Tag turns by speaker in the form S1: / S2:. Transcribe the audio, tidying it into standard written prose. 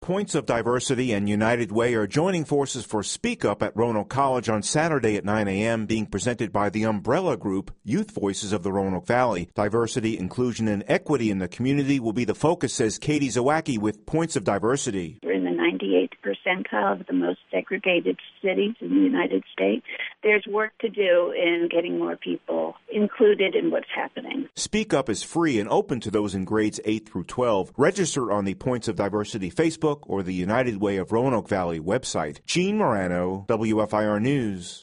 S1: Points of Diversity and United Way are joining forces for Speak Up at Roanoke College on Saturday at 9 a.m., being presented by the umbrella group Youth Voices of the Roanoke Valley. Diversity, inclusion, and equity in the community will be the focus, says Katie Zawacki with Points of Diversity.
S2: We're in the 98th percentile of the most segregated cities in the United States. There's work to do in getting more people included in what's happening.
S1: Speak Up is free and open to those in grades 8 through 12. Register on the Points of Diversity Facebook or the United Way of Roanoke Valley website. Gene Morano, WFIR News.